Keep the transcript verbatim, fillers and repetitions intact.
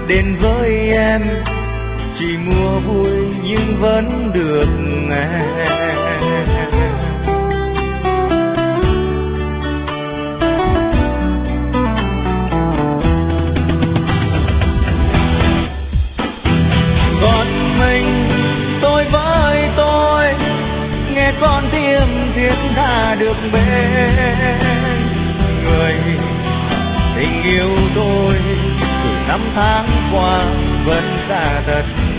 đến với em, chỉ mua vui nhưng vẫn được nghe. Còn mình tôi với tôi, nghe con tim thiết tha được bên người. Tình yêu tôi từ năm tháng qua vẫn xa thật